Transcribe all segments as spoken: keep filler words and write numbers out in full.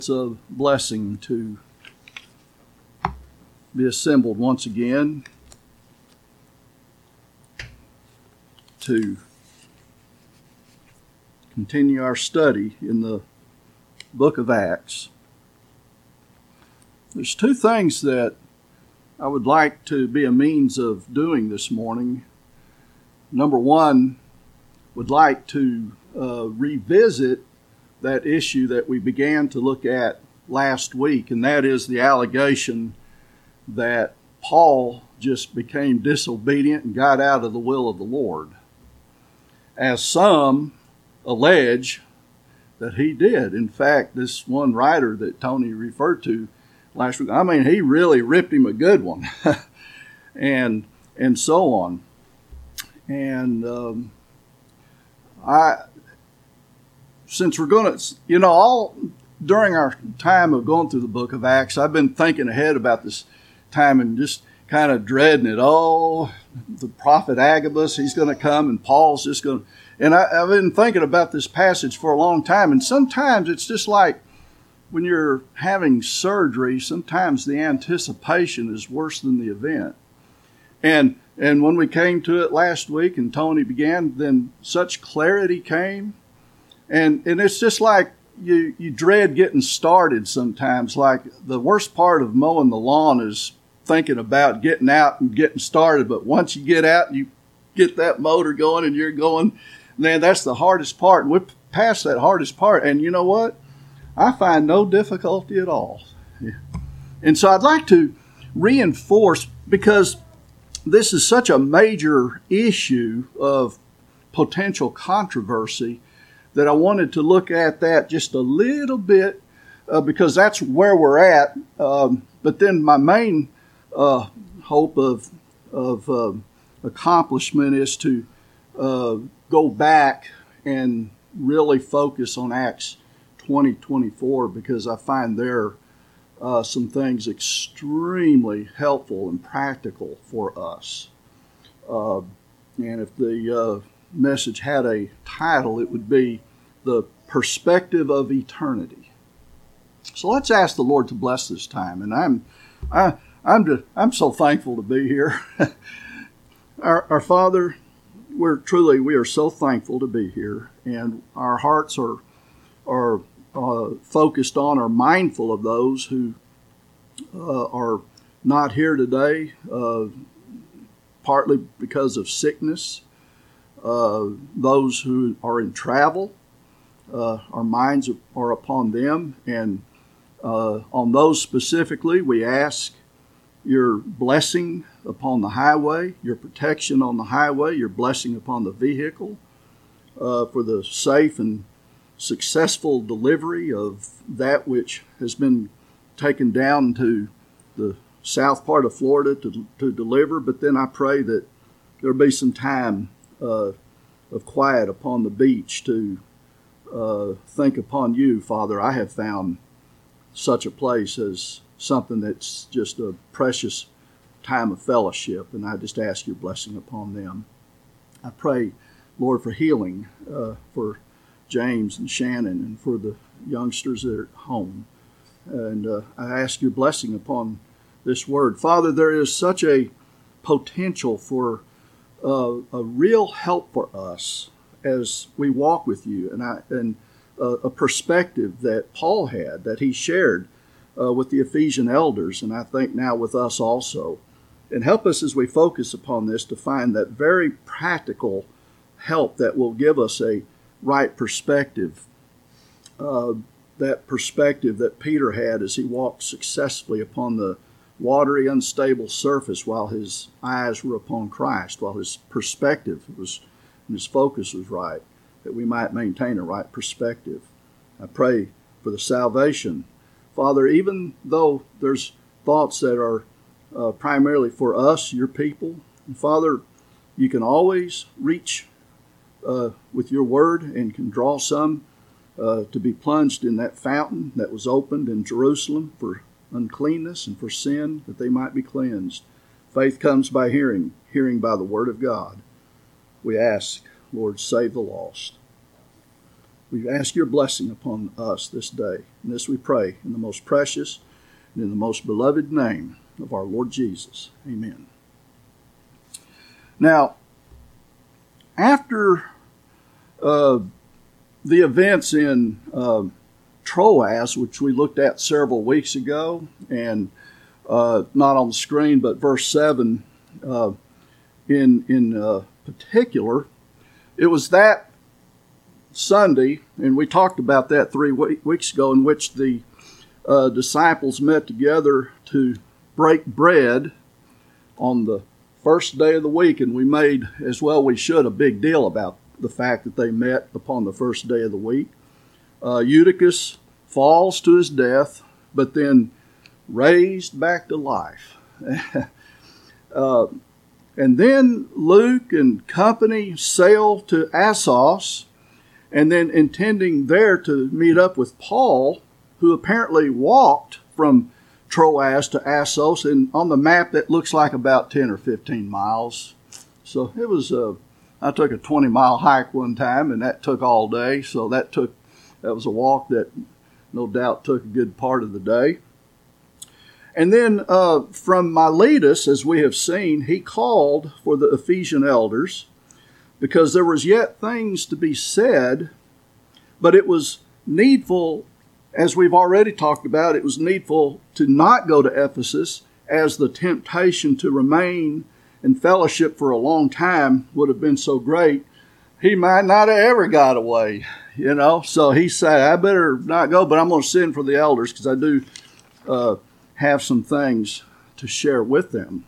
It's a blessing to be assembled once again to continue our study in the book of Acts. There's two things that I would like to be a means of doing this morning. Number one, would like to uh, revisit that issue that we began to look at last week, and that is the allegation that Paul just became disobedient and got out of the will of the Lord, as some allege that he did. In fact, this one writer that Tony referred to last week, I mean, he really ripped him a good one, and and so on. And um, I. Since we're going to, you know, all during our time of going through the book of Acts, I've been thinking ahead about this time and just kind of dreading it. Oh, the prophet Agabus, he's going to come, and Paul's just going to, and I, I've been thinking about this passage for a long time. And sometimes it's just like when you're having surgery, sometimes the anticipation is worse than the event. And and when we came to it last week and Tony began, then such clarity came. And and it's just like you, you dread getting started sometimes. Like the worst part of mowing the lawn is thinking about getting out and getting started. But once you get out and you get that motor going and you're going, man, that's the hardest part. And we're past that hardest part. And you know what? I find no difficulty at all. Yeah. And so I'd like to reinforce, because this is such a major issue of potential controversy, that I wanted to look at that just a little bit uh, because that's where we're at. Um, but then my main uh, hope of of uh, accomplishment is to uh, go back and really focus on Acts twenty twenty-four, because I find there uh, some things extremely helpful and practical for us. Uh, and if the uh, message had a title, it would be The Perspective of Eternity. So let's ask the Lord to bless this time. And I'm I, I'm just, I'm so thankful to be here. our, our Father, we're truly, we are so thankful to be here, and our hearts are are uh, focused on, are mindful of those who uh, are not here today, uh, partly because of sickness. Uh, those who are in travel, uh, our minds are upon them. And uh, on those specifically, we ask your blessing upon the highway, your protection on the highway, your blessing upon the vehicle, uh, for the safe and successful delivery of that which has been taken down to the south part of Florida to, to deliver. But then I pray that there'll be some time Uh, of quiet upon the beach to uh, think upon you, Father. I have found such a place as something that's just a precious time of fellowship, and I just ask your blessing upon them. I pray, Lord, for healing uh, for James and Shannon and for the youngsters that are at home. And uh, I ask your blessing upon this word. Father, there is such a potential for Uh, a real help for us as we walk with you, and I, and uh, a perspective that Paul had, that he shared uh, with the Ephesian elders, and I think now with us also. And help us as we focus upon this to find that very practical help that will give us a right perspective, uh, that perspective that Peter had as he walked successfully upon the watery, unstable surface while his eyes were upon Christ, while his perspective was, and his focus was right, that we might maintain a right perspective. I pray for the salvation. Father, even though there's thoughts that are uh, primarily for us, your people, and Father, you can always reach uh, with your word and can draw some uh, to be plunged in that fountain that was opened in Jerusalem for uncleanness and for sin, that they might be cleansed. Faith comes by hearing, hearing by the word of God. We ask, Lord, save the lost. We ask your blessing upon us this day. And this we pray in the most precious and in the most beloved name of our Lord Jesus. Amen. Now, after uh, the events in uh, Troas, which we looked at several weeks ago, and uh, not on the screen, but verse seven uh, in, in uh, particular, it was that Sunday, and we talked about that three weeks ago, in which the uh, disciples met together to break bread on the first day of the week, and we made, as well we should, a big deal about the fact that they met upon the first day of the week. Uh, Eutychus falls to his death, but then raised back to life. uh, and then Luke and company sail to Assos, and then intending there to meet up with Paul, who apparently walked from Troas to Assos, and on the map that looks like about ten or fifteen miles. So it was a, I took a twenty mile hike one time, and that took all day. So that took, that was a walk that no doubt took a good part of the day. And then uh, from Miletus, as we have seen, he called for the Ephesian elders, because there was yet things to be said, but it was needful, as we've already talked about, it was needful to not go to Ephesus, as the temptation to remain in fellowship for a long time would have been so great, he might not have ever got away, you know. So he said, I better not go, but I'm going to send for the elders, because I do uh, have some things to share with them.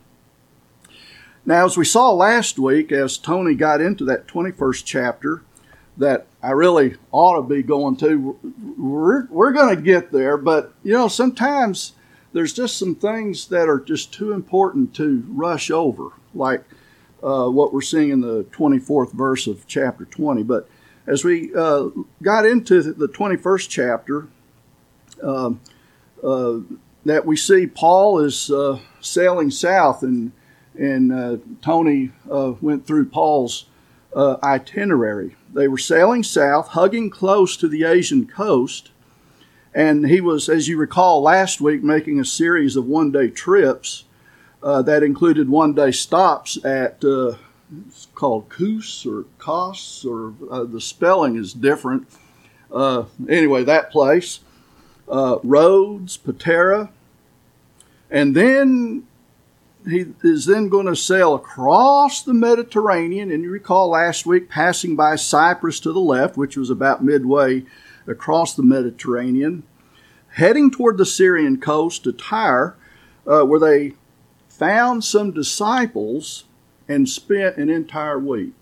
Now, as we saw last week, as Tony got into that twenty-first chapter, that I really ought to be going to, we're, we're going to get there, but, you know, sometimes there's just some things that are just too important to rush over, like uh, what we're seeing in the twenty-fourth verse of chapter twenty. But as we uh, got into the twenty-first chapter, uh, uh, that we see Paul is uh, sailing south, and And uh, Tony uh, went through Paul's uh, itinerary. They were sailing south, hugging close to the Asian coast. And he was, as you recall, last week making a series of one-day trips uh, that included one-day stops at, uh, it's called Kos or Kos, or uh, the spelling is different. Uh, anyway, that place. Uh, Rhodes, Patara. And then he is then going to sail across the Mediterranean, and you recall last week passing by Cyprus to the left, which was about midway across the Mediterranean, heading toward the Syrian coast to Tyre, uh, where they found some disciples and spent an entire week.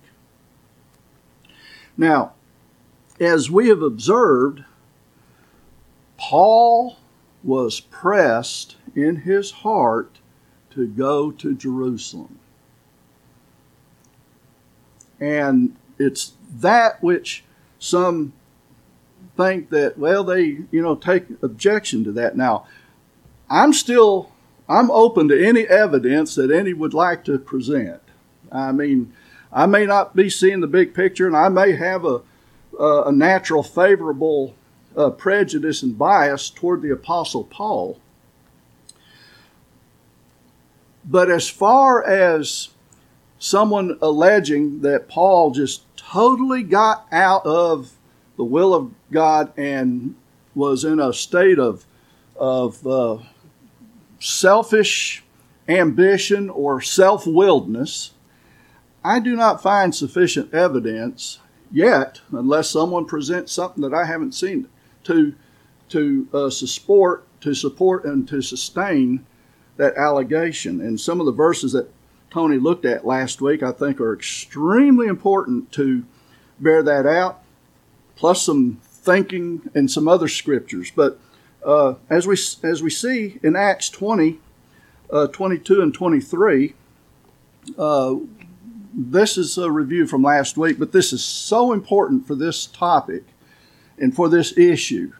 Now, as we have observed, Paul was pressed in his heart to go to Jerusalem. And it's that which some think that, well, they, you know, take objection to that. Now, I'm still, I'm open to any evidence that any would like to present. I mean, I may not be seeing the big picture, and I may have a, a, a natural favorable uh, prejudice and bias toward the Apostle Paul. But as far as someone alleging that Paul just totally got out of the will of God and was in a state of, of uh, selfish ambition or self-willedness, I do not find sufficient evidence yet, unless someone presents something that I haven't seen, to to uh, support, to support and to sustain that allegation. And some of the verses that Tony looked at last week, I think, are extremely important to bear that out, plus some thinking and some other scriptures. But uh, as we as we see in Acts twenty, uh, twenty-two and twenty-three, uh, this is a review from last week, but this is so important for this topic and for this issue.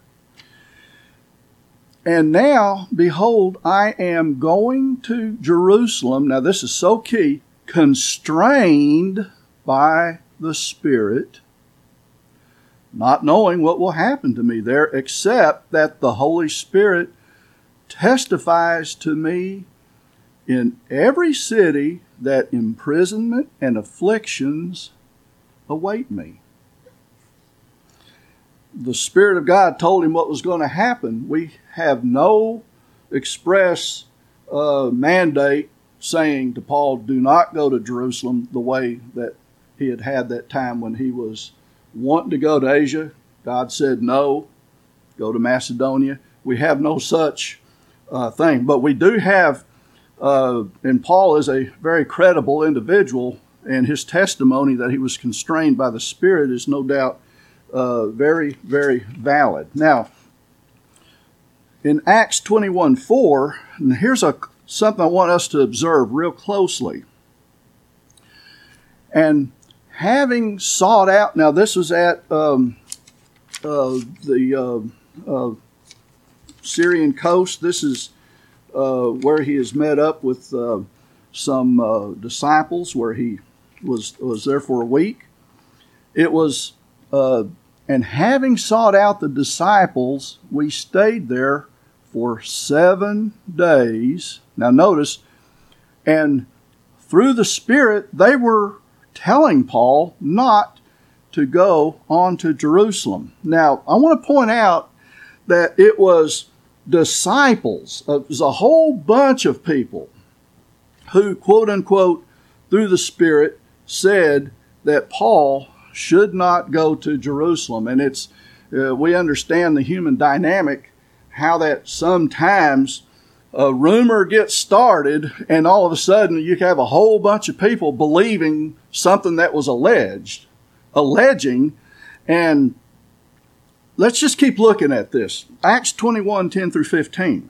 And now, behold, I am going to Jerusalem. Now, this is so key. Constrained by the Spirit not knowing what will happen to me there, except that the Holy Spirit testifies to me in every city that imprisonment and afflictions await me. The Spirit of God told him what was going to happen. We have no express uh, mandate saying to Paul, do not go to Jerusalem the way that he had had that time when he was wanting to go to Asia. God said, no, go to Macedonia. We have no such uh, thing. But we do have, uh, and Paul is a very credible individual, and his testimony that he was constrained by the Spirit is no doubt uh, very, very valid. Now, in Acts twenty-one four, and here's a something I want us to observe real closely. And having sought out, now this was at um, uh, the uh, uh, Syrian coast. This is uh, where he has met up with uh, some uh, disciples, where he was was there for a week. It was, uh, and having sought out the disciples, we stayed there for seven days. Now notice, and through the Spirit, they were telling Paul not to go on to Jerusalem. Now, I want to point out that it was disciples, it was a whole bunch of people who, quote unquote, through the Spirit, said that Paul should not go to Jerusalem. And it's, uh, we understand the human dynamic, how that sometimes a rumor gets started and all of a sudden you have a whole bunch of people believing something that was alleged, alleging, and let's just keep looking at this. Acts twenty-one, ten through fifteen.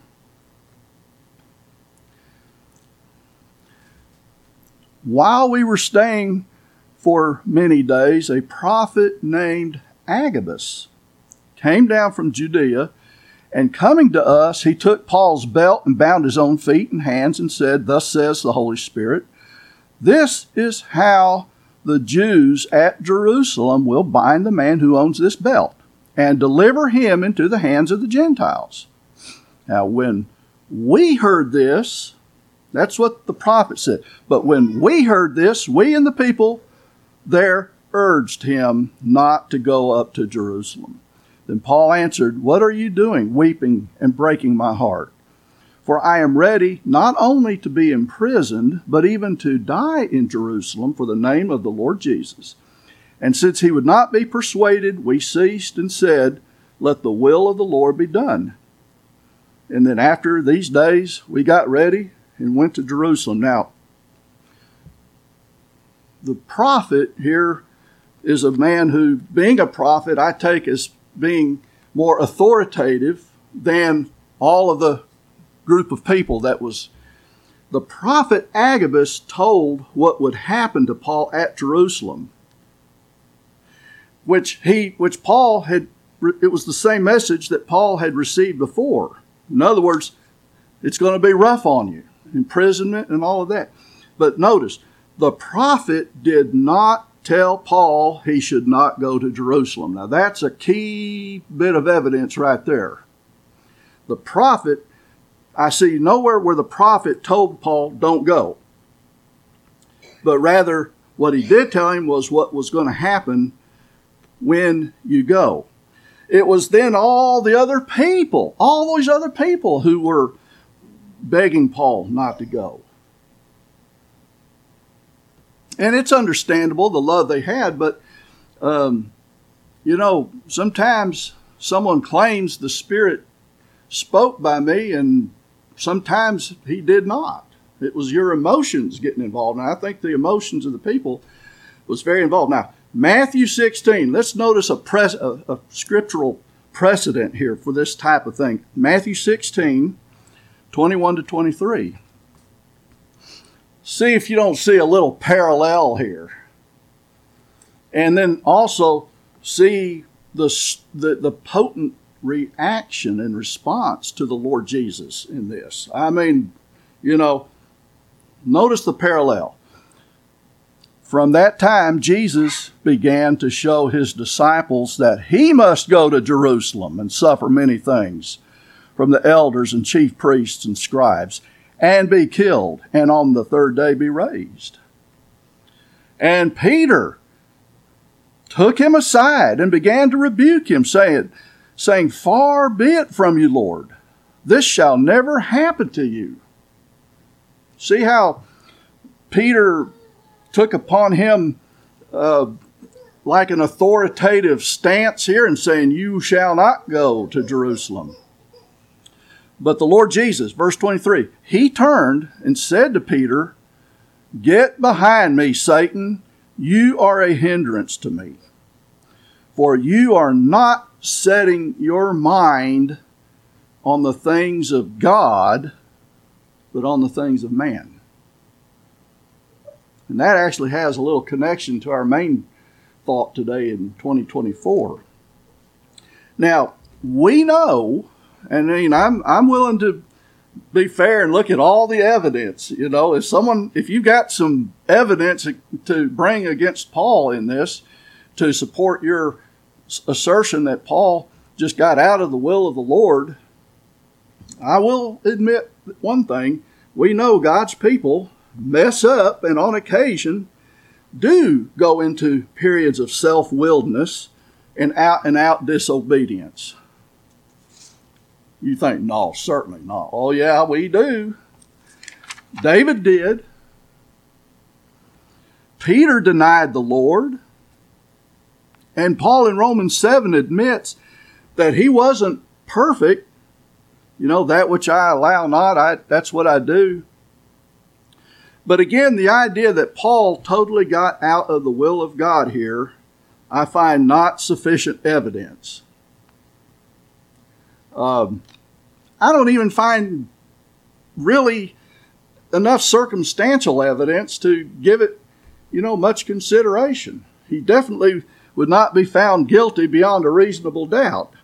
While we were staying for many days, a prophet named Agabus came down from Judea, and coming to us, he took Paul's belt and bound his own feet and hands and said, thus says the Holy Spirit, this is how the Jews at Jerusalem will bind the man who owns this belt and deliver him into the hands of the Gentiles. Now, when we heard this, that's what the prophet said. But when we heard this, we and the people there urged him not to go up to Jerusalem. Then Paul answered, what are you doing, weeping and breaking my heart? For I am ready not only to be imprisoned, but even to die in Jerusalem for the name of the Lord Jesus. And since he would not be persuaded, we ceased and said, let the will of the Lord be done. And then after these days, we got ready and went to Jerusalem. Now, the prophet here is a man who, being a prophet, I take as being more authoritative than all of the group of people that was. The prophet Agabus told what would happen to Paul at Jerusalem, which he, which Paul had, it was the same message that Paul had received before. In other words, it's going to be rough on you, imprisonment and all of that. But notice, the prophet did not tell Paul he should not go to Jerusalem. Now that's a key bit of evidence right there. The prophet, I see nowhere where the prophet told Paul, don't go. But rather, what he did tell him was what was going to happen when you go. It was then all the other people, all those other people who were begging Paul not to go. And it's understandable, the love they had, but, um, you know, sometimes someone claims the Spirit spoke by me, and sometimes he did not. It was your emotions getting involved. And I think the emotions of the people was very involved. Now, Matthew sixteen, let's notice a, pres- a, a scriptural precedent here for this type of thing. Matthew sixteen, twenty-one to twenty-three. See if you don't see a little parallel here. And then also see the, the, the potent reaction and response to the Lord Jesus in this. I mean, you know, notice the parallel. From that time, Jesus began to show his disciples that he must go to Jerusalem and suffer many things from the elders and chief priests and scribes, and be killed, and on the third day be raised. And Peter took him aside and began to rebuke him, saying, saying, Far be it from you, Lord. This shall never happen to you. See how Peter took upon him uh, like an authoritative stance here and saying, you shall not go to Jerusalem. But the Lord Jesus, verse twenty-three, he turned and said to Peter, Get behind me, Satan. You are a hindrance to me. For you are not setting your mind on the things of God, but on the things of man. And that actually has a little connection to our main thought today in twenty twenty-four. Now, we know, and I mean, I'm I'm willing to be fair and look at all the evidence. You know, if someone, if you got some evidence to bring against Paul in this to support your assertion that Paul just got out of the will of the Lord, I will admit one thing. We know God's people mess up and on occasion do go into periods of self-willedness and out and out disobedience. You think, no, certainly not. Oh yeah, we do. David did. Peter denied the Lord. And Paul in Romans seven admits that he wasn't perfect. You know, that which I allow not, I, that's what I do. But again, the idea that Paul totally got out of the will of God here, I find not sufficient evidence. Um, I don't even find really enough circumstantial evidence to give it, you know, much consideration. He definitely would not be found guilty beyond a reasonable doubt.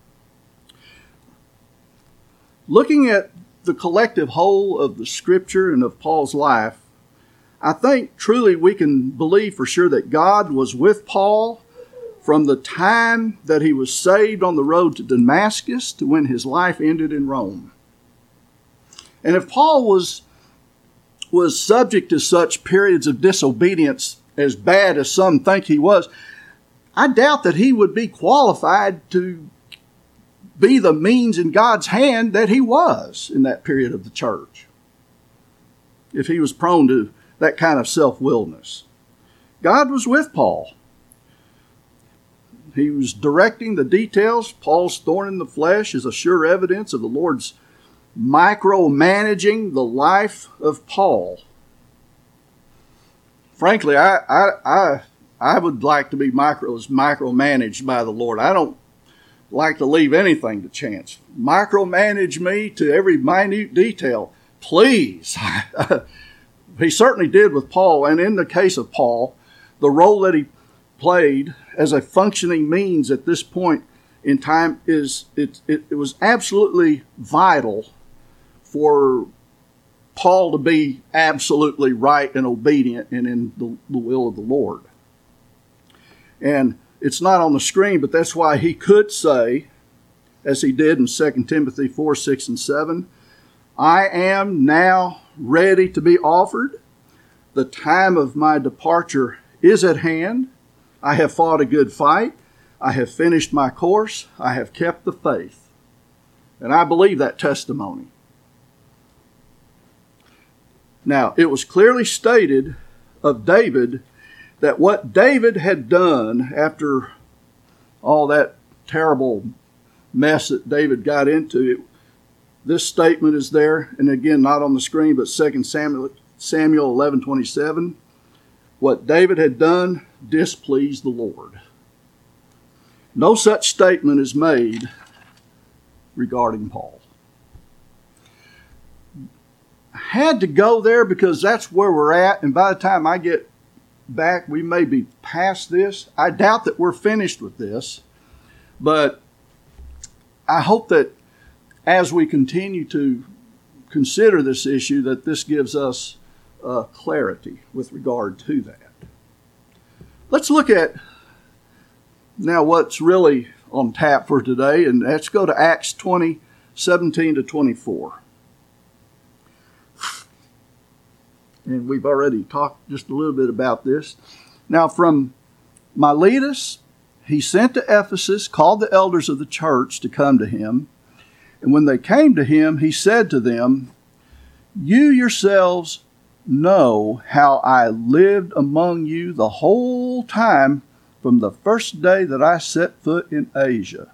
Looking at the collective whole of the Scripture and of Paul's life, I think truly we can believe for sure that God was with Paul from the time that he was saved on the road to Damascus to when his life ended in Rome. And if Paul was, was subject to such periods of disobedience as bad as some think he was, I doubt that he would be qualified to be the means in God's hand that he was in that period of the church, if he was prone to that kind of self-willedness. God was with Paul. He was directing the details. Paul's thorn in the flesh is a sure evidence of the Lord's micromanaging the life of Paul. Frankly, I I I, I would like to be micro micromanaged by the Lord. I don't like to leave anything to chance. Micromanage me to every minute detail, please. He certainly did with Paul, and in the case of Paul, the role that he played as a functioning means at this point in time is it, it, it was absolutely vital for Paul to be absolutely right and obedient and in the, the will of the Lord. And it's not on the screen, but that's why he could say, as he did in Second Timothy four, six, and seven, I am now ready to be offered. The time of my departure is at hand. I have fought a good fight. I have finished my course. I have kept the faith. And I believe that testimony. Now, it was clearly stated of David that what David had done after all that terrible mess that David got into, it, this statement is there, and again, not on the screen, but Second Samuel, Samuel eleven twenty-seven. What David had done displeased the Lord. No such statement is made regarding Paul. I had to go there because that's where we're at, and by the time I get back, we may be past this. I doubt that we're finished with this, but I hope that as we continue to consider this issue, that this gives us uh, clarity with regard to that. Let's look at now what's really on tap for today, and let's go to Acts twenty, seventeen to twenty-four. And we've already talked just a little bit about this. Now, from Miletus, he sent to Ephesus, called the elders of the church to come to him. And when they came to him, he said to them, "You yourselves know how I lived among you the whole time from the first day that I set foot in Asia,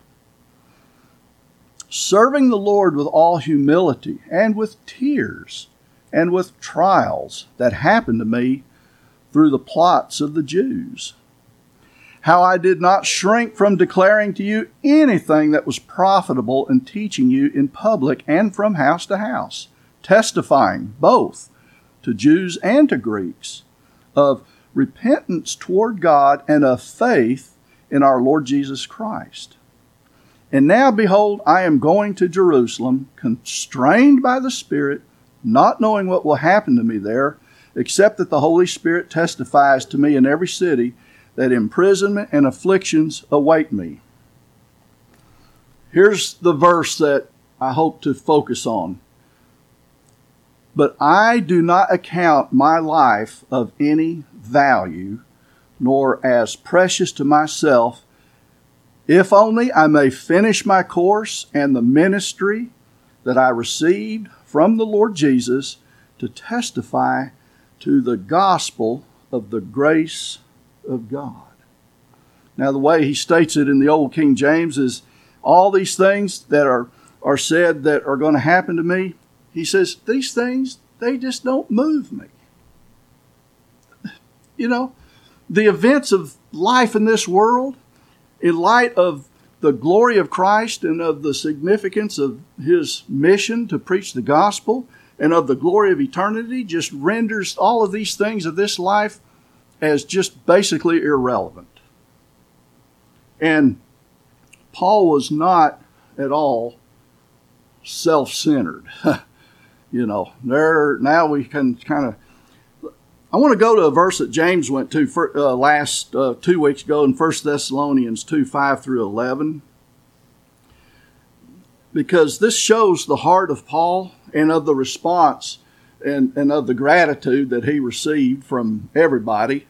serving the Lord with all humility and with tears and with trials that happened to me through the plots of the Jews. How I did not shrink from declaring to you anything that was profitable and teaching you in public and from house to house, testifying both to Jews and to Greeks of repentance toward God and of faith in our Lord Jesus Christ. And now, behold, I am going to Jerusalem, constrained by the Spirit, not knowing what will happen to me there, except that the Holy Spirit testifies to me in every city that imprisonment and afflictions await me." Here's the verse that I hope to focus on. "But I do not account my life of any value, nor as precious to myself, if only I may finish my course and the ministry that I received from the Lord Jesus to testify to the gospel of the grace of God." Now, the way he states it in the Old King James is, all these things that are, are said that are going to happen to me, he says, these things, they just don't move me. You know, the events of life in this world, in light of the glory of Christ and of the significance of his mission to preach the gospel and of the glory of eternity, just renders all of these things of this life as just basically irrelevant. And Paul was not at all self-centered. You know, there now we can kind of, I want to go to a verse that James went to for, uh, last uh, two weeks ago in First Thessalonians two, five through eleven. Because this shows the heart of Paul and of the response and, and of the gratitude that he received from everybody.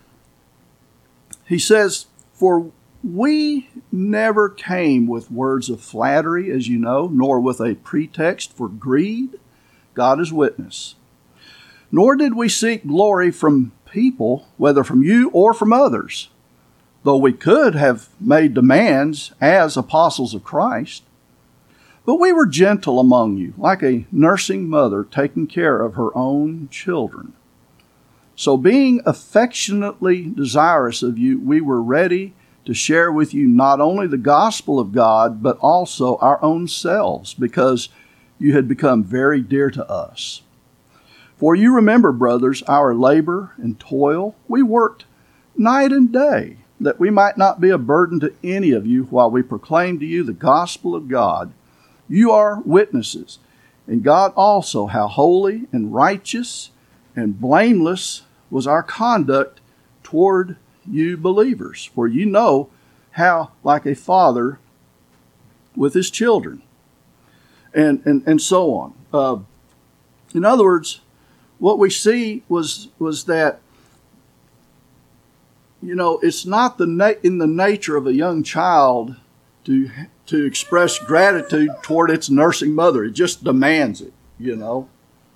He says, "For we never came with words of flattery, as you know, nor with a pretext for greed. God is witness. Nor did we seek glory from people, whether from you or from others, though we could have made demands as apostles of Christ. But we were gentle among you, like a nursing mother taking care of her own children. So being affectionately desirous of you, we were ready to share with you not only the gospel of God, but also our own selves, because you had become very dear to us. For you remember, brothers, our labor and toil. We worked night and day, that we might not be a burden to any of you while we proclaim to you the gospel of God. You are witnesses, and God also, how holy and righteous and blameless was our conduct toward you believers. For you know how, like a father with his children," and and, and so on. Uh, in other words, what we see was was that, you know, it's not the na- in the nature of a young child to to express gratitude toward its nursing mother. It just demands it, you know.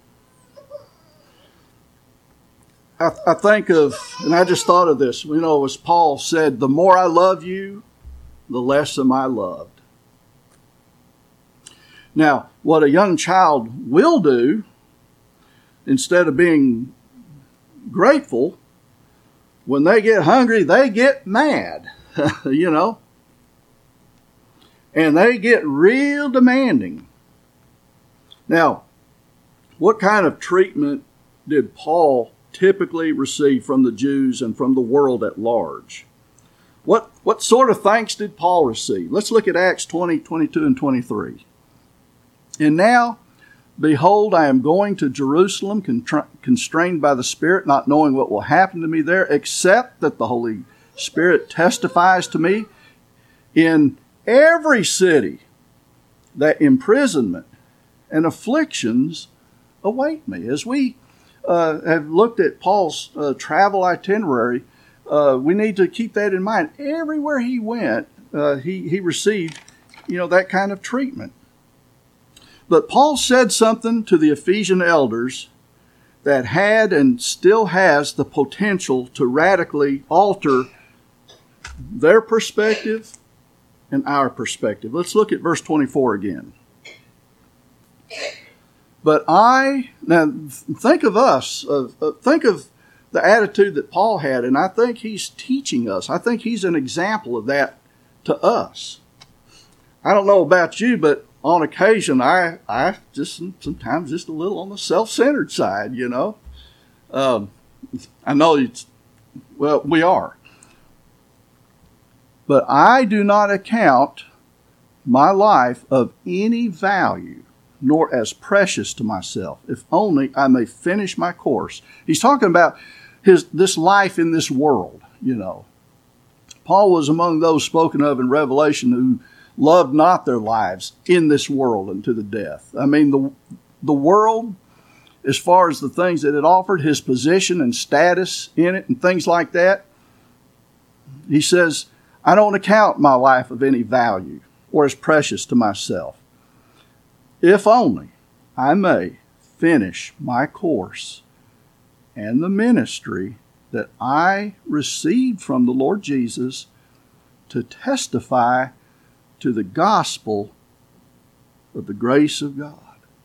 I, I think of, and I just thought of this, you know, as Paul said, the more I love you, the less am I loved. Now, what a young child will do, instead of being grateful, when they get hungry, they get mad, you know. And they get real demanding. Now, what kind of treatment did Paul typically receive from the Jews and from the world at large? What, what sort of thanks did Paul receive? Let's look at Acts twenty, twenty-two, and twenty-three. "And now Behold, I am going to Jerusalem, contra- constrained by the Spirit, not knowing what will happen to me there, except that the Holy Spirit testifies to me in every city that imprisonment and afflictions await me. As we uh, have looked at Paul's uh, travel itinerary, uh, we need to keep that in mind. Everywhere he went, uh, he, he received, you know, that kind of treatment. But Paul said something to the Ephesian elders that had and still has the potential to radically alter their perspective and our perspective. Let's look at verse twenty-four again. But I, now think of us, uh, uh, think of the attitude that Paul had, and I think he's teaching us. I think he's an example of that to us. I don't know about you, but on occasion, I, I just sometimes just a little on the self-centered side, you know. Um, I know it's, well, we are. But I do not account my life of any value, nor as precious to myself, if only I may finish my course. He's talking about his this life in this world, you know. Paul was among those spoken of in Revelation who loved not their lives in this world unto the death. I mean, the the world, as far as the things that it offered, his position and status in it and things like that, he says, I don't account my life of any value or as precious to myself, if only I may finish my course and the ministry that I received from the Lord Jesus to testify to the gospel of the grace of God.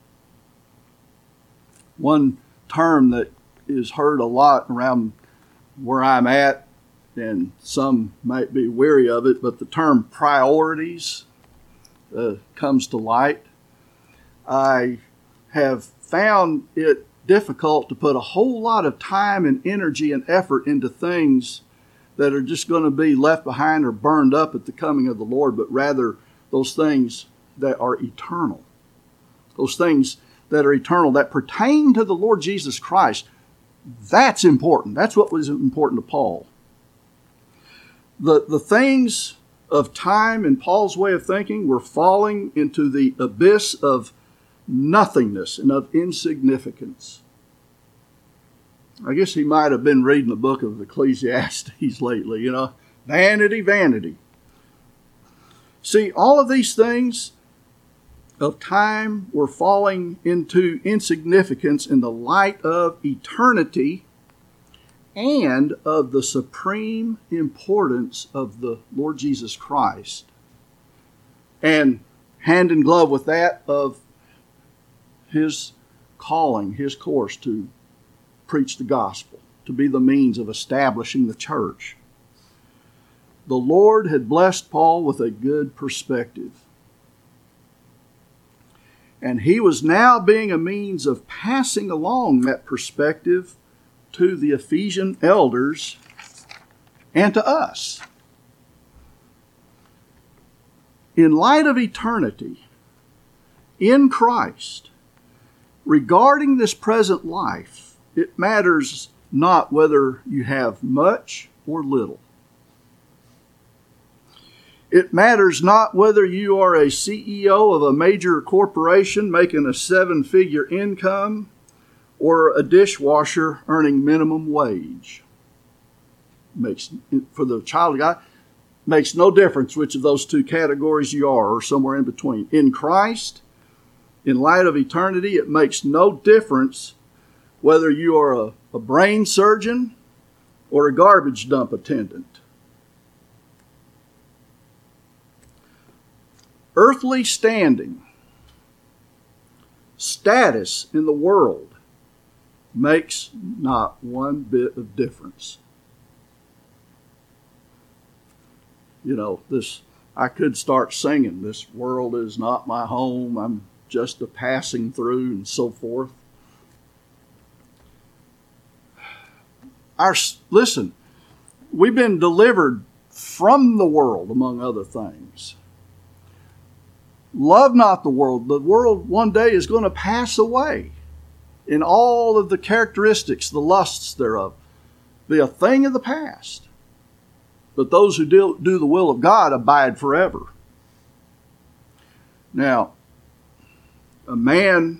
One term that is heard a lot around where I'm at, and some might be weary of it, but the term priorities uh, comes to light. I have found it difficult to put a whole lot of time and energy and effort into things that are just going to be left behind or burned up at the coming of the Lord, but rather those things that are eternal. Those things that are eternal, that pertain to the Lord Jesus Christ. That's important. That's what was important to Paul. The, the things of time in Paul's way of thinking were falling into the abyss of nothingness and of insignificance. I guess he might have been reading the book of Ecclesiastes lately, you know. Vanity, vanity. See, all of these things of time were falling into insignificance in the light of eternity and of the supreme importance of the Lord Jesus Christ. And hand in glove with that of his calling, his course to preach the gospel, to be the means of establishing the church. The Lord had blessed Paul with a good perspective. And he was now being a means of passing along that perspective to the Ephesian elders and to us. In light of eternity, in Christ, regarding this present life, it matters not whether you have much or little. It matters not whether you are a C E O of a major corporation making a seven-figure income or a dishwasher earning minimum wage. Makes, for the child of God, makes no difference which of those two categories you are or somewhere in between. In Christ, in light of eternity, it makes no difference whether you are a, a brain surgeon or a garbage dump attendant. Earthly standing, status in the world makes not one bit of difference. You know, this, I could start singing, this world is not my home, I'm just a passing through, and so forth. Our, listen, we've been delivered from the world, among other things. Love not the world. The world one day is going to pass away in all of the characteristics, the lusts thereof. Be a thing of the past. But those who do, do the will of God abide forever. Now, a man,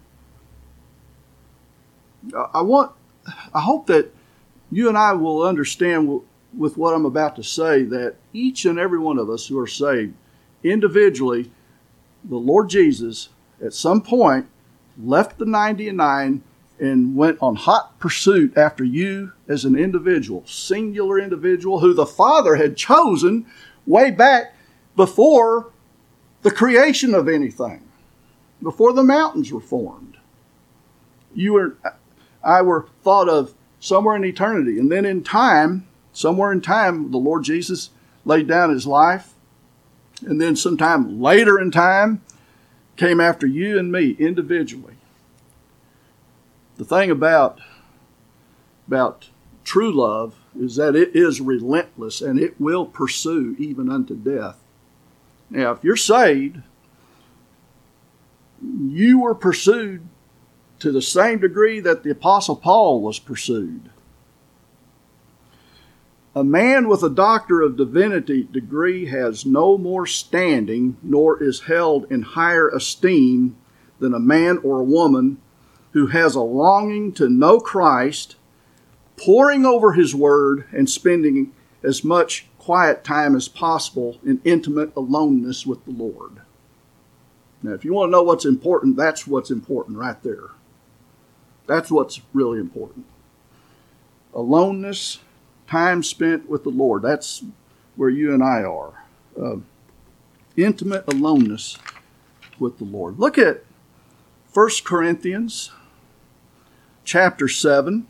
I want, I hope that you and I will understand with what I'm about to say that each and every one of us who are saved, individually, the Lord Jesus, at some point, left the ninety-nine and went on hot pursuit after you as an individual, singular individual who the Father had chosen way back before the creation of anything, before the mountains were formed. You were, I were thought of somewhere in eternity. And then in time, somewhere in time, the Lord Jesus laid down his life. And then sometime later in time, came after you and me individually. The thing about, about true love is that it is relentless and it will pursue even unto death. Now, if you're saved, you were pursued to the same degree that the Apostle Paul was pursued. A man with a Doctor of Divinity degree has no more standing, nor is held in higher esteem than a man or a woman who has a longing to know Christ, poring over his word, and spending as much quiet time as possible in intimate aloneness with the Lord. Now, if you want to know what's important, that's what's important right there. That's what's really important. Aloneness, time spent with the Lord. That's where you and I are. Uh, intimate aloneness with the Lord. Look at First Corinthians chapter seven.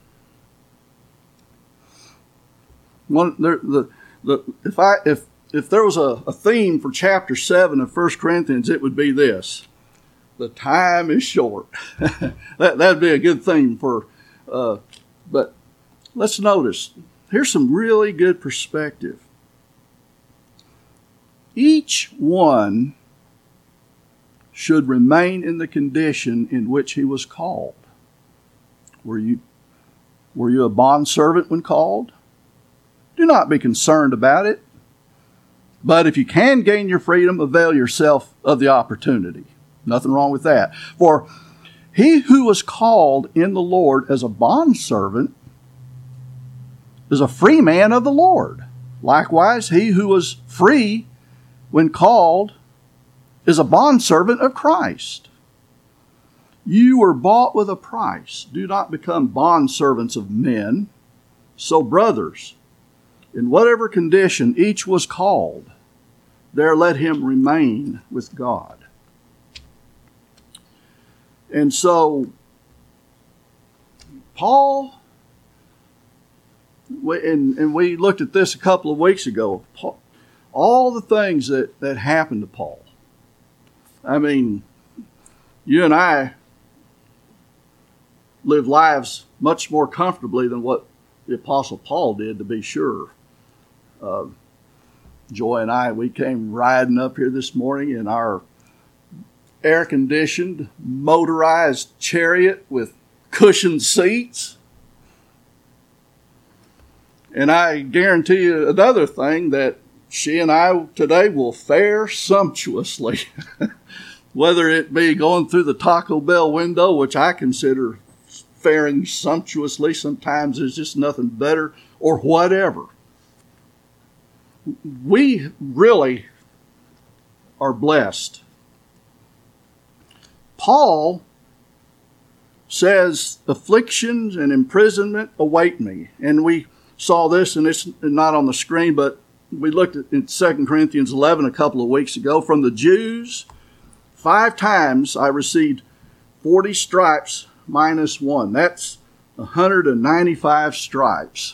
One, there, the, the, if I if if there was a, a theme for chapter seven of First Corinthians, it would be this: the time is short. that that'd be a good theme for. Uh, but let's notice. Here's some really good perspective. Each one should remain in the condition in which he was called. Were you, were you a bondservant when called? Do not be concerned about it. But if you can gain your freedom, avail yourself of the opportunity. Nothing wrong with that. For he who was called in the Lord as a bondservant is a free man of the Lord. Likewise, he who was free when called is a bondservant of Christ. You were bought with a price. Do not become bondservants of men. So, brothers, in whatever condition each was called, there let him remain with God. And so, Paul, and, and we looked at this a couple of weeks ago, Paul, all the things that, that happened to Paul. I mean, you and I live lives much more comfortably than what the Apostle Paul did, to be sure. Uh, Joy and I, we came riding up here this morning in our air-conditioned, motorized chariot with cushioned seats. And I guarantee you another thing, that she and I today will fare sumptuously. Whether it be going through the Taco Bell window, which I consider faring sumptuously, sometimes there's just nothing better, or whatever. We really are blessed. Paul says, afflictions and imprisonment await me. And we saw this, and it's not on the screen, but we looked at in Second Corinthians eleven a couple of weeks ago. From the Jews, five times I received forty stripes minus one. That's one hundred ninety-five stripes.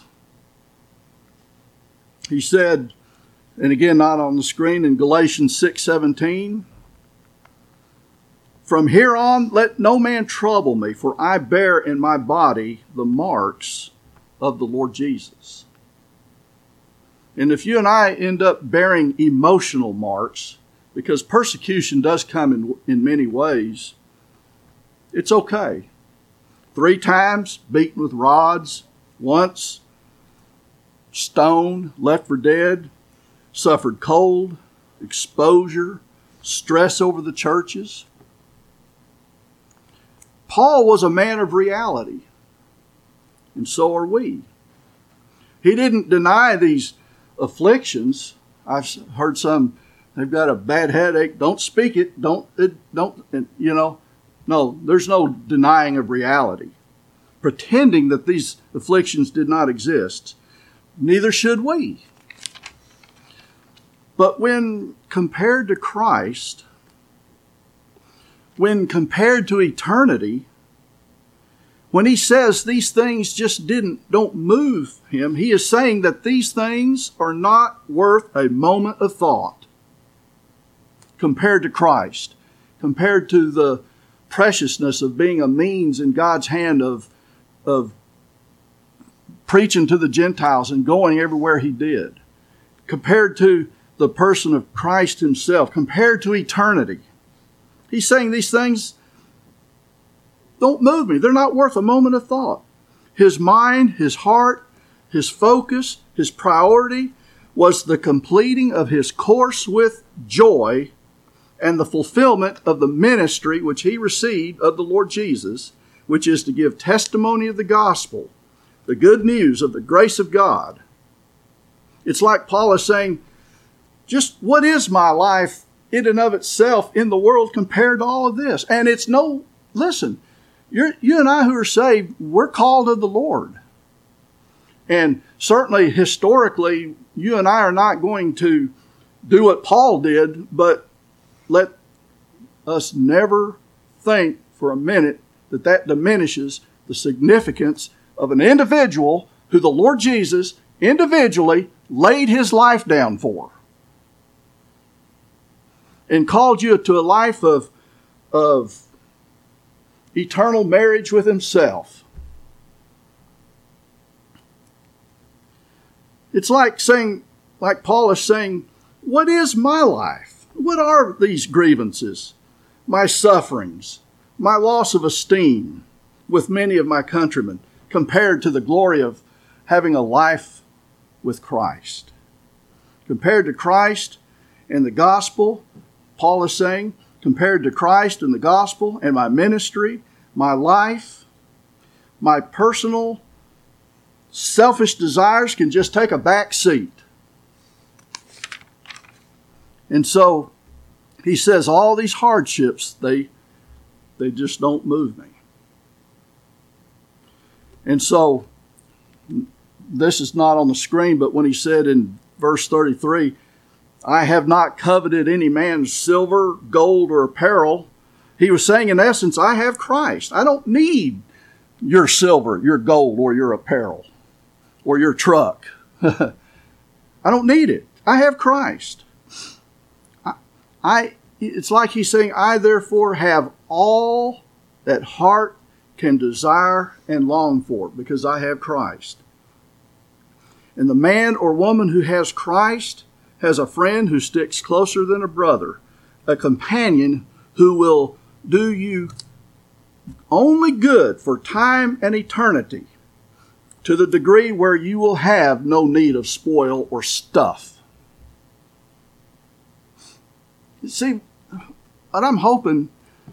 He said, and again, not on the screen, in Galatians six seventeen, from here on, let no man trouble me, for I bear in my body the marks of the Lord Jesus. And if you and I end up bearing emotional marks, because persecution does come in, in many ways, it's okay. Three times beaten with rods, once stoned, left for dead, suffered cold, exposure, stress over the churches. Paul was a man of reality, and so are we. He didn't deny these afflictions. I've heard some, they've got a bad headache, don't speak it, don't, it, don't, you know. No, there's no denying of reality. Pretending that these afflictions did not exist. Neither should we. But when compared to Christ, when compared to eternity, when he says these things just didn't, don't move him, he is saying that these things are not worth a moment of thought compared to Christ, compared to the preciousness of being a means in God's hand of, of preaching to the Gentiles and going everywhere he did, compared to the person of Christ himself, compared to eternity. He's saying these things don't move me. They're not worth a moment of thought. His mind, his heart, his focus, his priority was the completing of his course with joy and the fulfillment of the ministry which he received of the Lord Jesus, which is to give testimony of the gospel, the good news of the grace of God. It's like Paul is saying, just what is my life in and of itself in the world compared to all of this? And it's no, listen, you're, you and I who are saved, we're called of the Lord. And certainly historically, you and I are not going to do what Paul did, but let us never think for a minute that that diminishes the significance of an individual who the Lord Jesus individually laid his life down for and called you to a life of, of eternal marriage with himself. It's like saying, like Paul is saying, what is my life? What are these grievances, my sufferings, my loss of esteem with many of my countrymen compared to the glory of having a life with Christ? Compared to Christ and the gospel, Paul is saying, compared to Christ and the gospel and my ministry, my life, my personal selfish desires can just take a back seat. And so he says all these hardships, they, they just don't move me. And so this is not on the screen, but when he said in verse thirty-three, I have not coveted any man's silver, gold, or apparel, he was saying in essence, I have Christ. I don't need your silver, your gold, or your apparel, or your truck. I don't need it. I have Christ. I, I, it's like he's saying, I therefore have all that heart can desire and long for because I have Christ. And the man or woman who has Christ has a friend who sticks closer than a brother, a companion who will do you only good for time and eternity, to the degree where you will have no need of spoil or stuff. You see, and I'm hoping,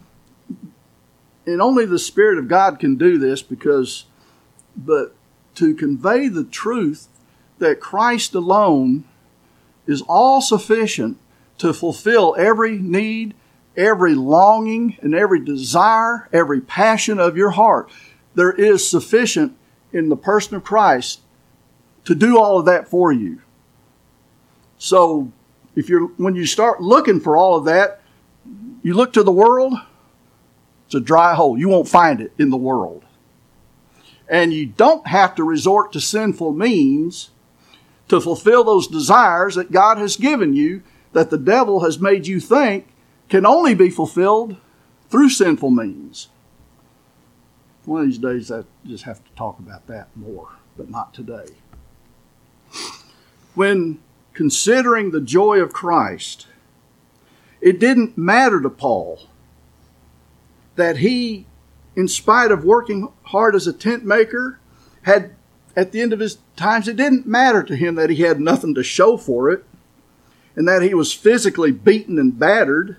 and only the Spirit of God can do this, because, but to convey the truth that Christ alone is all sufficient to fulfill every need, every longing, and every desire, every passion of your heart. There is sufficient in the person of Christ to do all of that for you. So if you're, when you start looking for all of that, you look to the world, it's a dry hole. You won't find it in the world. And you don't have to resort to sinful means to fulfill those desires that God has given you, that the devil has made you think can only be fulfilled through sinful means. One of these days I just have to talk about that more, but not today. When considering the joy of Christ, it didn't matter to Paul that he, in spite of working hard as a tent maker, had, at the end of his times, it didn't matter to him that he had nothing to show for it and that he was physically beaten and battered.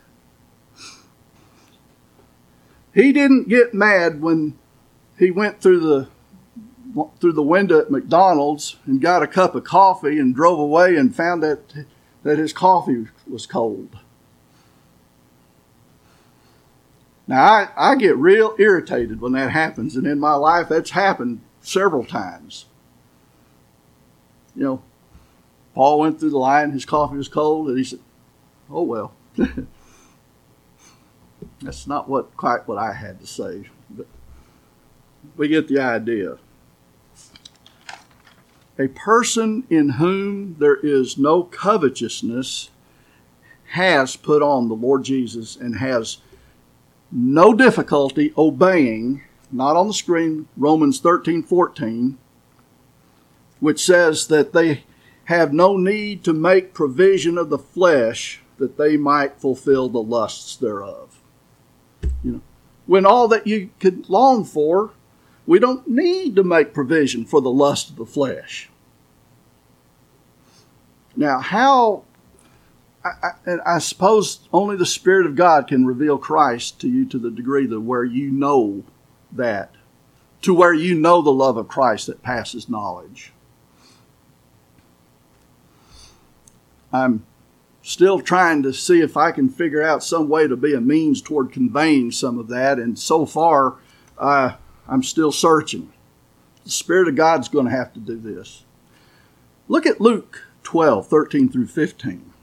He didn't get mad when he went through the through the window at McDonald's and got a cup of coffee and drove away and found that, that his coffee was cold. Now, I, I get real irritated when that happens, and in my life that's happened several times. You know, Paul went through the line, his coffee was cold, and he said, oh well. That's not what quite what I had to say, but we get the idea. A person in whom there is no covetousness has put on the Lord Jesus and has no difficulty obeying, not on the screen, Romans thirteen fourteen, which says that they have no need to make provision of the flesh that they might fulfill the lusts thereof. You know, when all that you could long for, we don't need to make provision for the lust of the flesh. Now, how, I, I, and I suppose only the Spirit of God can reveal Christ to you to the degree that where you know that, to where you know the love of Christ that passes knowledge. I'm still trying to see if I can figure out some way to be a means toward conveying some of that, and so far, uh, I'm still searching. The Spirit of God's going to have to do this. Look at Luke twelve, thirteen through fifteen.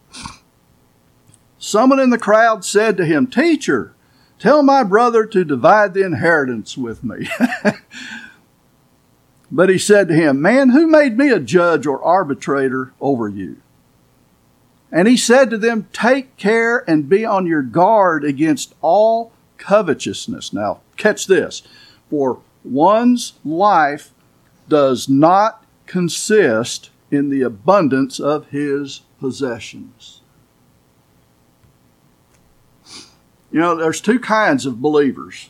Someone in the crowd said to him, Teacher, tell my brother to divide the inheritance with me. But he said to him, Man, who made me a judge or arbitrator over you? And he said to them, Take care and be on your guard against all covetousness. Now, catch this. For one's life does not consist in the abundance of his possessions. You know, there's two kinds of believers.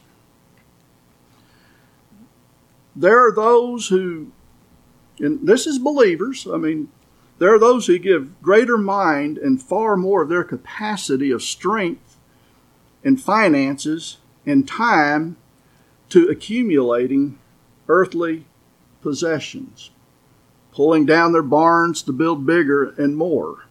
There are those who, and this is believers, I mean, there are those who give greater mind and far more of their capacity of strength and finances and time to accumulating earthly possessions, pulling down their barns to build bigger and more,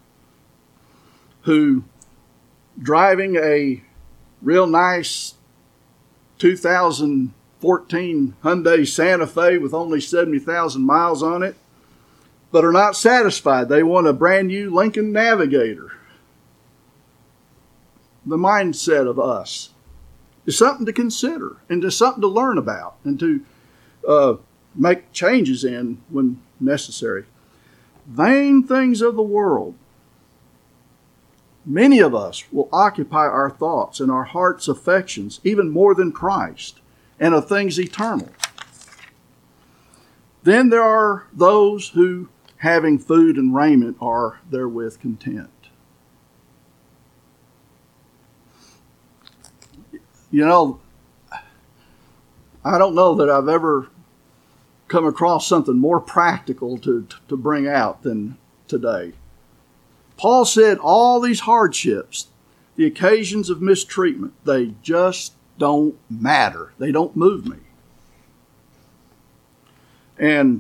who driving a real nice two thousand fourteen Hyundai Santa Fe with only seventy thousand miles on it, but are not satisfied. They want a brand new Lincoln Navigator. The mindset of us is something to consider and just something to learn about and to uh, make changes in when necessary. Vain things of the world. Many of us will occupy our thoughts and our heart's affections even more than Christ and of things eternal. Then there are those who, having food and raiment, are therewith content. You know, I don't know that I've ever come across something more practical to, to bring out than today. Paul said all these hardships, the occasions of mistreatment, they just don't matter. They don't move me. And,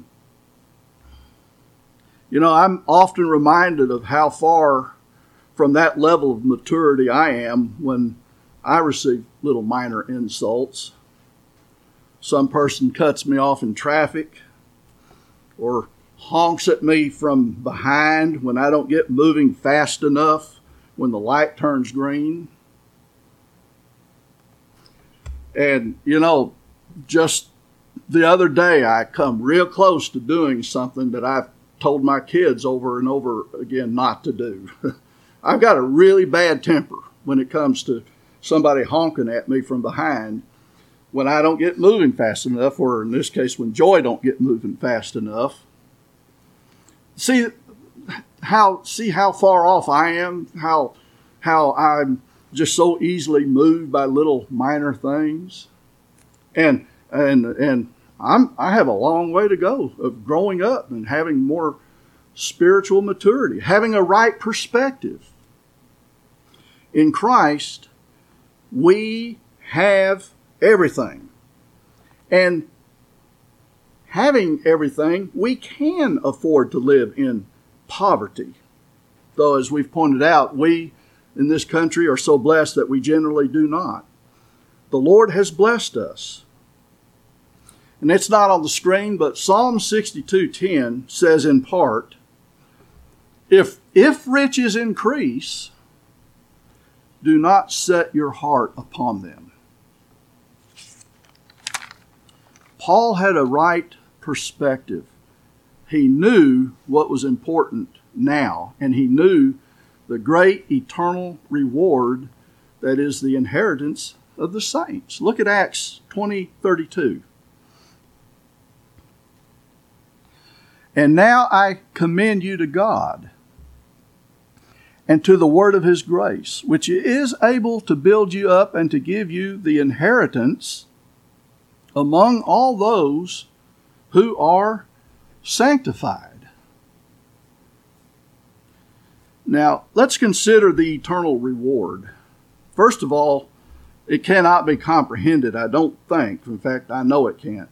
you know, I'm often reminded of how far from that level of maturity I am when I receive little minor insults. Some person cuts me off in traffic or honks at me from behind when I don't get moving fast enough when the light turns green. And, you know, just the other day I come real close to doing something that I've told my kids over and over again not to do. I've got a really bad temper when it comes to somebody honking at me from behind when I don't get moving fast enough, or in this case, when Joy don't get moving fast enough. See how see how far off I am, how how I'm just so easily moved by little minor things. And and and I'm I have a long way to go of growing up and having more spiritual maturity, having a right perspective. In Christ, we have everything. And having everything, we can afford to live in poverty. Though, as we've pointed out, we in this country are so blessed that we generally do not. The Lord has blessed us. And it's not on the screen, but Psalm sixty-two ten says in part, If, if riches increase, do not set your heart upon them. Paul had a right perspective. He knew what was important now, and he knew the great eternal reward that is the inheritance of the saints. Look at Acts twenty thirty-two. And now I commend you to God and to the word of his grace, which is able to build you up and to give you the inheritance among all those who are sanctified. Now, let's consider the eternal reward. First of all, it cannot be comprehended, I don't think. In fact, I know it can't.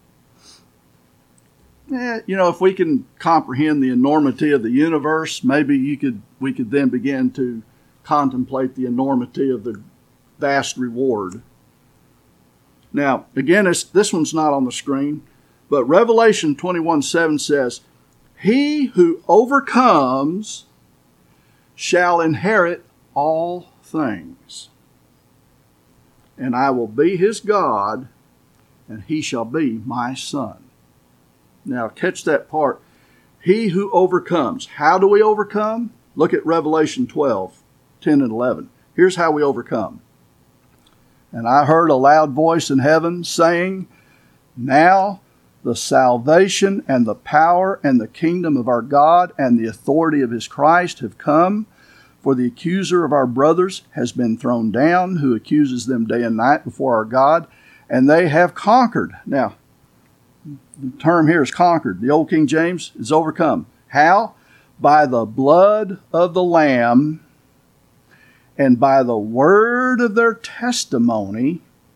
Eh, you know, if we can comprehend the enormity of the universe, maybe you could we could then begin to contemplate the enormity of the vast reward. Now, again, it's, this one's not on the screen, but Revelation twenty-one seven says, He who overcomes shall inherit all things, and I will be his God, and he shall be my son. Now, catch that part. He who overcomes. How do we overcome? Look at Revelation twelve, ten and eleven. Here's how we overcome. And I heard a loud voice in heaven saying, Now the salvation and the power and the kingdom of our God and the authority of his Christ have come, for the accuser of our brothers has been thrown down, who accuses them day and night before our God, and they have conquered. Now, the term here is conquered. The old King James is overcome. How? By the blood of the Lamb and by the word of their testimony,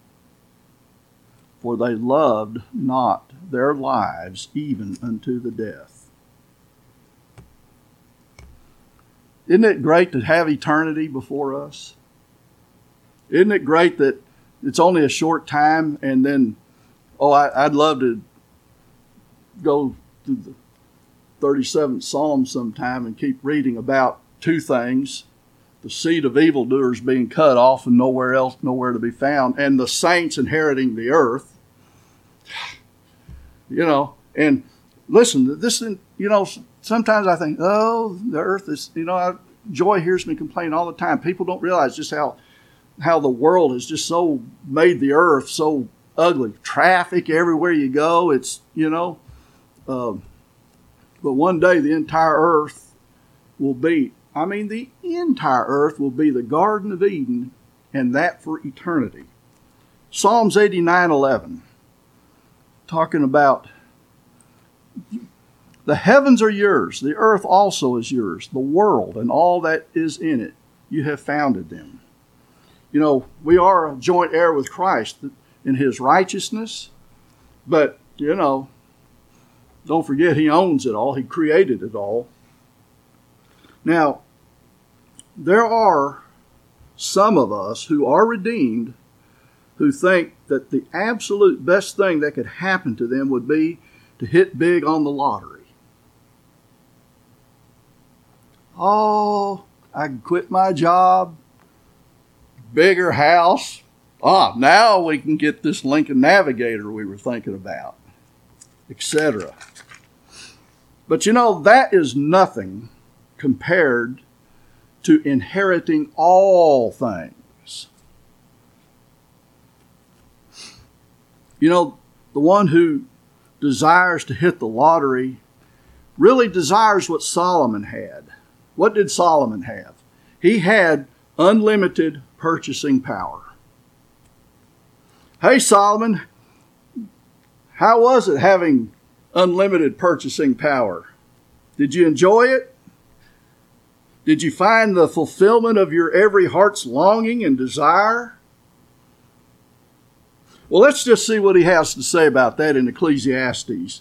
for they loved not their lives even unto the death. Isn't it great to have eternity before us? Isn't it great that it's only a short time and then, oh, I, I'd love to go to the thirty-seventh Psalm sometime and keep reading about two things. The seed of evildoers being cut off and nowhere else, nowhere to be found, and the saints inheriting the earth. You know, and listen, this, you know, sometimes I think, oh, the earth is, you know, I, Joy hears me complain all the time. People don't realize just how, how the world has just so made the earth so ugly. Traffic everywhere you go. It's, you know, Um, but one day the entire earth will be, I mean, the entire earth will be the Garden of Eden, and that for eternity. Psalms eighty-nine eleven, talking about the heavens are yours, the earth also is yours, the world and all that is in it. You have founded them. You know, we are a joint heir with Christ in his righteousness, but, you know, don't forget, he owns it all. He created it all. Now, there are some of us who are redeemed who think that the absolute best thing that could happen to them would be to hit big on the lottery. Oh, I can quit my job, bigger house. Ah, now we can get this Lincoln Navigator we were thinking about, et cetera. But you know, that is nothing compared to inheriting all things. You know, the one who desires to hit the lottery really desires what Solomon had. What did Solomon have? He had unlimited purchasing power. Hey, Solomon, how was it having unlimited purchasing power? Did you enjoy it? Did you find the fulfillment of your every heart's longing and desire? Well, let's just see what he has to say about that in Ecclesiastes.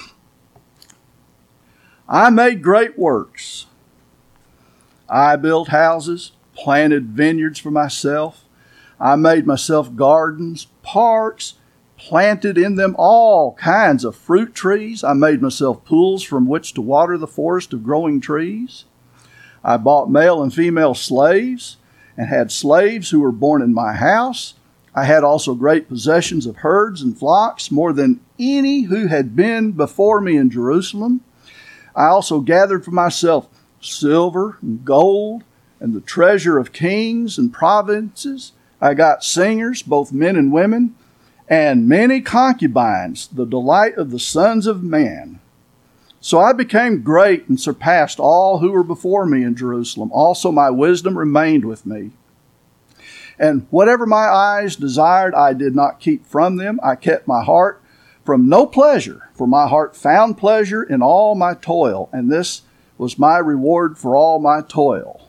I made great works. I built houses, planted vineyards for myself. I made myself gardens, parks, planted in them all kinds of fruit trees. I made myself pools from which to water the forest of growing trees. I bought male and female slaves and had slaves who were born in my house. I had also great possessions of herds and flocks, more than any who had been before me in Jerusalem. I also gathered for myself silver and gold and the treasure of kings and provinces. I got singers, both men and women, and many concubines, the delight of the sons of man. So I became great and surpassed all who were before me in Jerusalem. Also my wisdom remained with me. And whatever my eyes desired, I did not keep from them. I kept my heart from no pleasure, for my heart found pleasure in all my toil, and this was my reward for all my toil.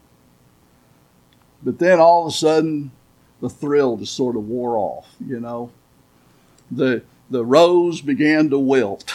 But then all of a sudden, the thrill just sort of wore off, you know. The, the rose began to wilt.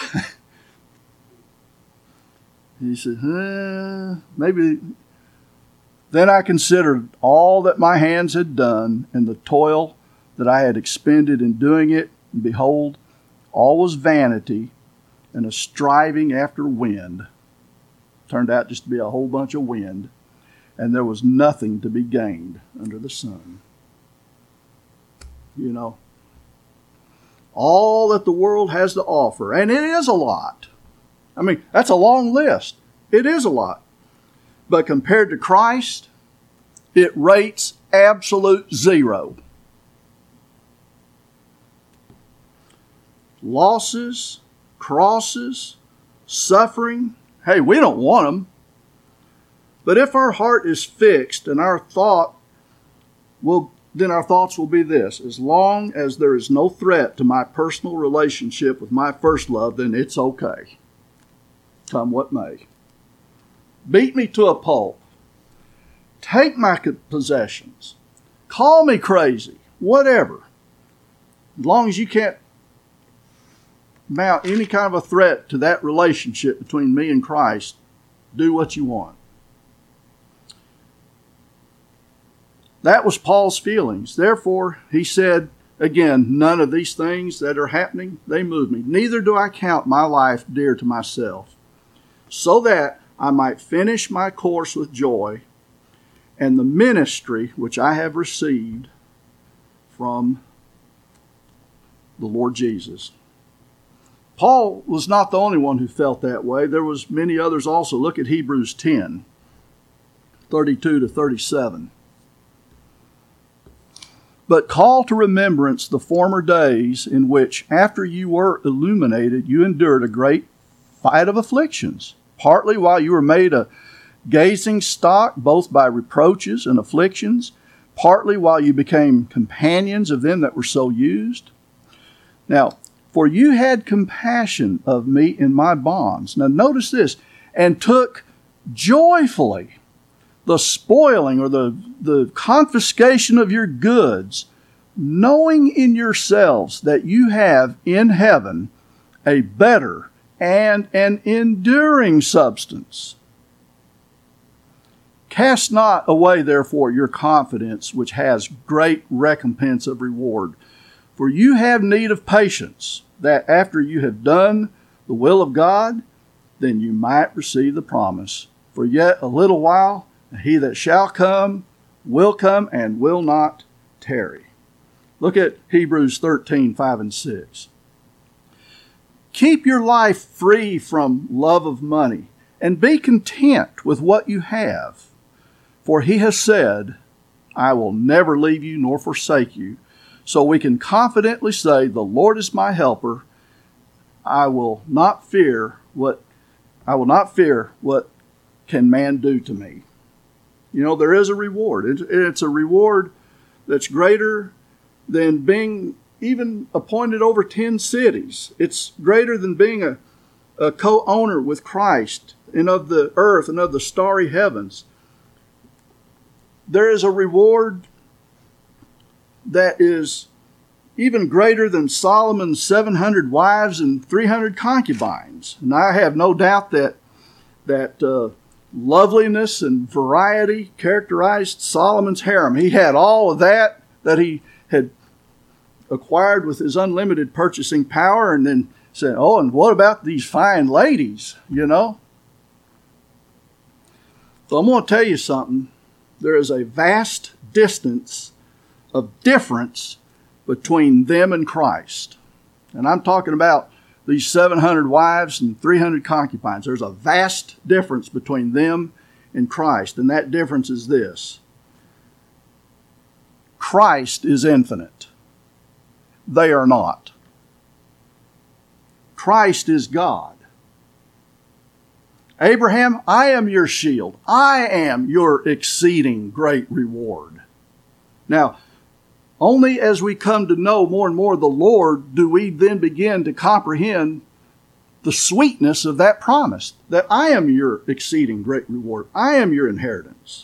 He said, eh, maybe. Then I considered all that my hands had done and the toil that I had expended in doing it, and behold, all was vanity and a striving after wind. Turned out just to be a whole bunch of wind, and there was nothing to be gained under the sun. You know, all that the world has to offer, and it is a lot. I mean, that's a long list. It is a lot. But compared to Christ, it rates absolute zero. Losses, crosses, suffering, hey, we don't want them. But if our heart is fixed and our thought will, then our thoughts will be this: as long as there is no threat to my personal relationship with my first love, then it's okay. Come what may. Beat me to a pulp. Take my possessions. Call me crazy. Whatever. As long as you can't mount any kind of a threat to that relationship between me and Christ, do what you want. That was Paul's feelings. Therefore, he said, again, none of these things that are happening, they move me. Neither do I count my life dear to myself, so that I might finish my course with joy and the ministry which I have received from the Lord Jesus. Paul was not the only one who felt that way. There was many others also. Look at Hebrews ten, thirty-two to thirty-seven. But call to remembrance the former days in which, after you were illuminated, you endured a great fight of afflictions, partly while you were made a gazing stock, both by reproaches and afflictions, partly while you became companions of them that were so used. Now, for you had compassion of me in my bonds. Now notice this, and took joyfully the spoiling or the, the confiscation of your goods, knowing in yourselves that you have in heaven a better and an enduring substance. Cast not away, therefore, your confidence, which has great recompense of reward. For you have need of patience, that after you have done the will of God, then you might receive the promise. For yet a little while, he that shall come will come and will not tarry. Look at Hebrews thirteen, five and six. Keep your life free from love of money, and be content with what you have. For he has said, I will never leave you nor forsake you. So we can confidently say, the Lord is my helper. I will not fear what I will not fear what can man do to me. You know, there is a reward. It, it's a reward that's greater than being even appointed over ten cities. It's greater than being a, a co-owner with Christ and of the earth and of the starry heavens. There is a reward that is even greater than Solomon's seven hundred wives and three hundred concubines. And I have no doubt that that uh, loveliness and variety characterized Solomon's harem. He had all of that that he had acquired with his unlimited purchasing power, and then said, oh, and what about these fine ladies, you know? So I'm going to tell you something. There is a vast distance of difference between them and Christ. And I'm talking about these seven hundred wives and three hundred concubines. There's a vast difference between them and Christ. And that difference is this. Christ is infinite. They are not. Christ is God. Abraham, I am your shield. I am your exceeding great reward. Now, only as we come to know more and more the Lord do we then begin to comprehend the sweetness of that promise, that I am your exceeding great reward. I am your inheritance.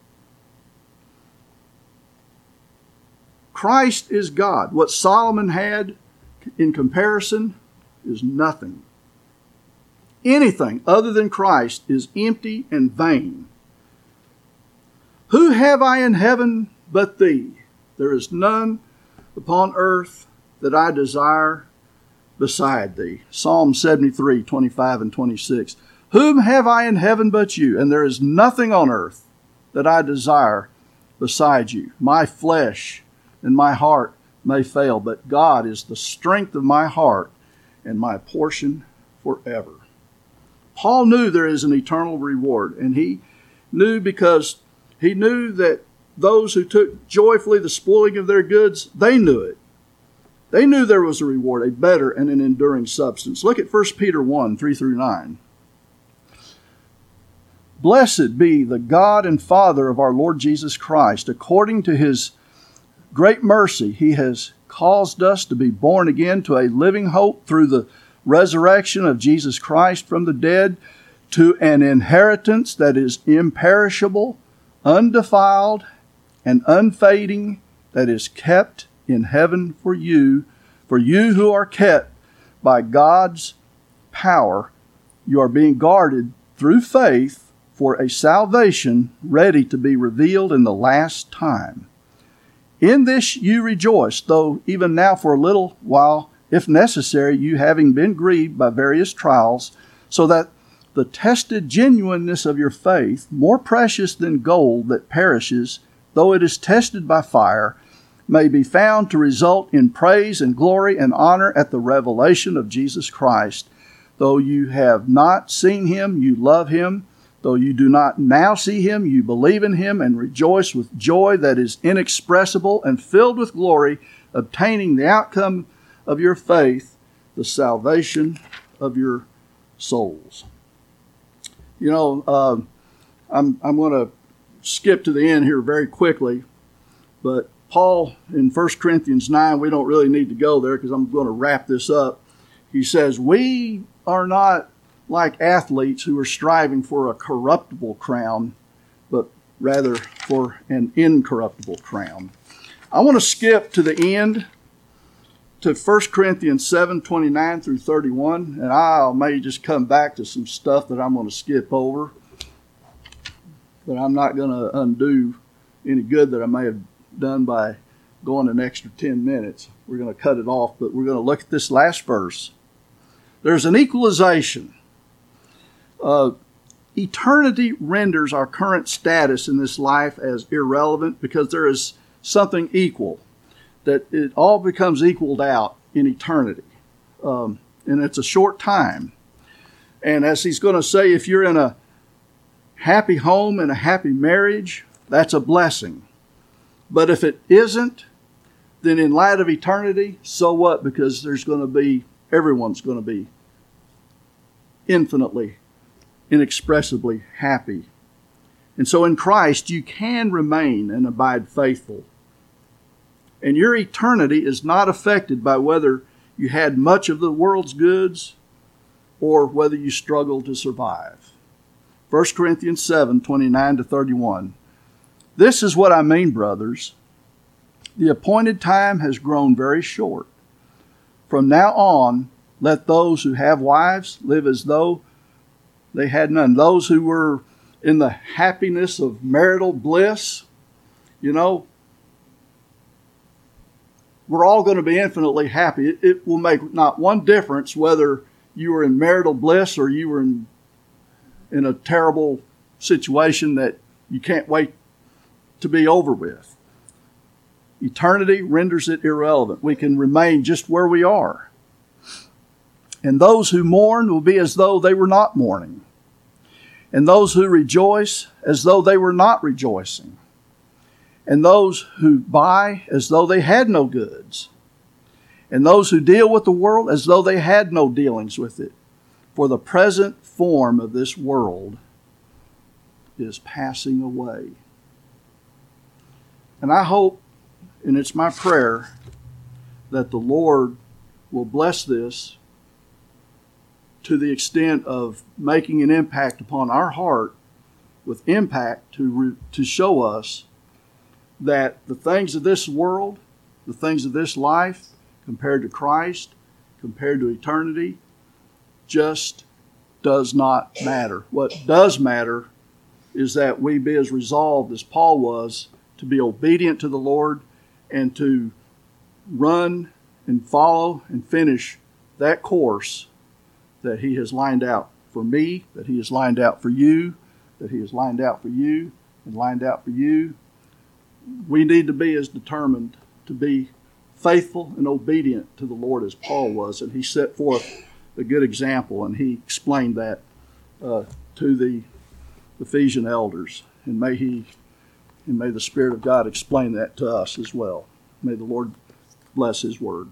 Christ is God. What Solomon had in comparison is nothing. Anything other than Christ is empty and vain. Who have I in heaven but thee? There is none upon earth that I desire beside thee. Psalm seventy-three, twenty-five and twenty-six. Whom have I in heaven but you? And there is nothing on earth that I desire beside you. My flesh and my heart may fail, but God is the strength of my heart and my portion forever. Paul knew there is an eternal reward, and he knew because he knew that those who took joyfully the spoiling of their goods, they knew it. They knew there was a reward, a better and an enduring substance. Look at First Peter one, three through nine. Blessed be the God and Father of our Lord Jesus Christ. According to his great mercy, he has caused us to be born again to a living hope through the resurrection of Jesus Christ from the dead, to an inheritance that is imperishable, undefiled, and unfading, that is kept in heaven for you, for you who are kept by God's power. You are being guarded through faith for a salvation ready to be revealed in the last time. In this you rejoice, though even now for a little while, if necessary, you having been grieved by various trials, so that the tested genuineness of your faith, more precious than gold that perishes, though it is tested by fire, may be found to result in praise and glory and honor at the revelation of Jesus Christ. Though you have not seen him, you love him. Though you do not now see him, you believe in him and rejoice with joy that is inexpressible and filled with glory, obtaining the outcome of your faith, the salvation of your souls. You know, uh, I'm I'm going to skip to the end here very quickly, but Paul in First Corinthians nine, we don't really need to go there because I'm going to wrap this up. He says, we are not like athletes who are striving for a corruptible crown, but rather for an incorruptible crown. I want to skip to the end to First Corinthians seven, twenty-nine through thirty-one, and I may just come back to some stuff that I'm going to skip over, but I'm not going to undo any good that I may have done by going an extra ten minutes. We're going to cut it off, but we're going to look at this last verse. There's an equalization. Uh, eternity renders our current status in this life as irrelevant because there is something equal, that it all becomes equaled out in eternity. Um, and it's a short time. And as he's going to say, if you're in a happy home and a happy marriage, that's a blessing. But if it isn't, then in light of eternity, so what? Because there's going to be, everyone's going to be infinitely, inexpressibly happy And so in Christ, you can remain and abide faithful. And your eternity is not affected by whether you had much of the world's goods or whether you struggle to survive. First Corinthians seven, twenty-nine to thirty-one. This is what I mean, brothers. The appointed time has grown very short. From now on, let those who have wives live as though they had none. Those who were in the happiness of marital bliss, you know, we're all going to be infinitely happy. It, it will make not one difference whether you were in marital bliss or you were in, in a terrible situation that you can't wait to be over with. Eternity renders it irrelevant. We can remain just where we are. And those who mourn will be as though they were not mourning. And those who rejoice as though they were not rejoicing. And those who buy as though they had no goods. And those who deal with the world as though they had no dealings with it. For the present form of this world is passing away. And I hope, and it's my prayer, that the Lord will bless this to the extent of making an impact upon our heart, with impact to re, to show us that the things of this world, the things of this life, compared to Christ, compared to eternity, just does not matter. What does matter is that we be as resolved as Paul was to be obedient to the Lord and to run and follow and finish that course that He has lined out for me, that He has lined out for you, that He has lined out for you, and lined out for you. We need to be as determined to be faithful and obedient to the Lord as Paul was, and he set forth a good example, and he explained that uh, to the Ephesian elders. And may he, and may the Spirit of God explain that to us as well. May the Lord bless His word.